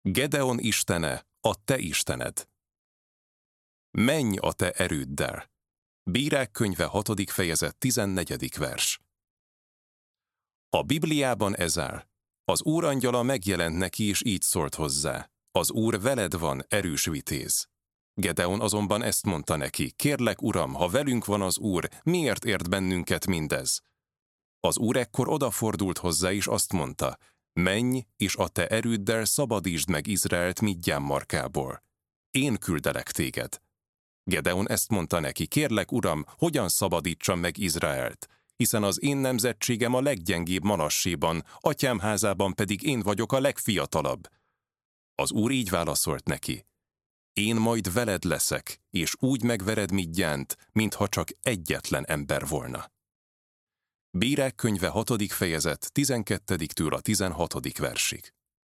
Gedeon istene, a te istened. Menj a te erőddel. Bírák könyve 6. fejezet 14. vers. A Bibliában ez áll. Az Úr angyala megjelent neki, és így szólt hozzá. Az Úr veled van, erős vitéz. Gedeon azonban ezt mondta neki, kérlek, Uram, ha velünk van az Úr, miért ért bennünket mindez? Az Úr ekkor odafordult hozzá, és azt mondta, menj, és a te erőddel szabadítsd meg Izraelt Midján markából. Én küldelek téged. Gedeon ezt mondta neki, kérlek, Uram, hogyan szabadítsam meg Izraelt? Hiszen az én nemzetségem a leggyengébb Manasséban, atyám házában pedig én vagyok a legfiatalabb. Az Úr így válaszolt neki, én majd veled leszek, és úgy megvered Midjánt, mintha csak egyetlen ember volna. Bírák könyve 6. fejezet 12-től a 16. versig.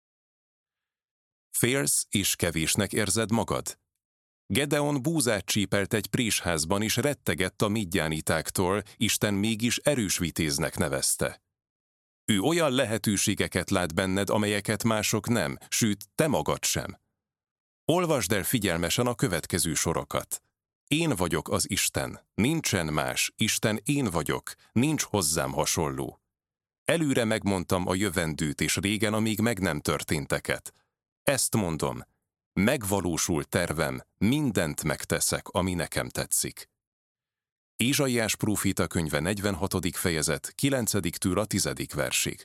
Félsz és kevésnek érzed magad? Gedeon búzát csípelt egy présházban, és rettegett a midjánitáktól, Isten mégis erős vitéznek nevezte. Ő olyan lehetőségeket lát benned, amelyeket mások nem, sőt, te magad sem. Olvasd el figyelmesen a következő sorokat. Én vagyok az Isten, nincsen más, Isten én vagyok, nincs hozzám hasonló. Előre megmondtam a jövendőt, és régen a még meg nem történteket. Ezt mondom, megvalósul tervem, mindent megteszek, ami nekem tetszik. Ézsaiás próféta könyve 46. fejezet 9-től a 10. versig.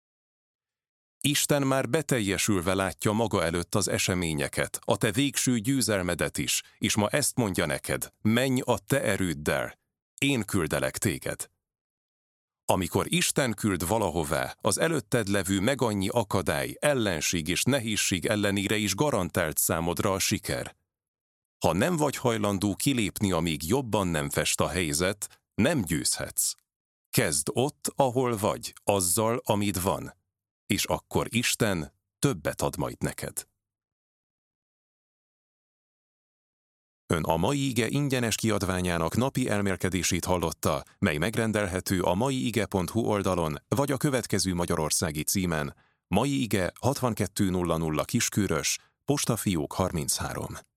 Isten már beteljesülve látja maga előtt az eseményeket, a te végső győzelmedet is, és ma ezt mondja neked, menj a te erőddel, én küldelek téged. Amikor Isten küld valahová, az előtted levő megannyi akadály, ellenség és nehézség ellenére is garantált számodra a siker. Ha nem vagy hajlandó kilépni, amíg jobban nem fest a helyzet, nem győzhetsz. Kezd ott, ahol vagy, azzal, amit van, és akkor Isten többet ad majd neked. Ön a Mai Ige ingyenes kiadványának napi elmélkedését hallotta, mely megrendelhető a maiige.hu oldalon, vagy a következő magyarországi címen: Mai Ige 6200 Kiskörös, postafiók 33.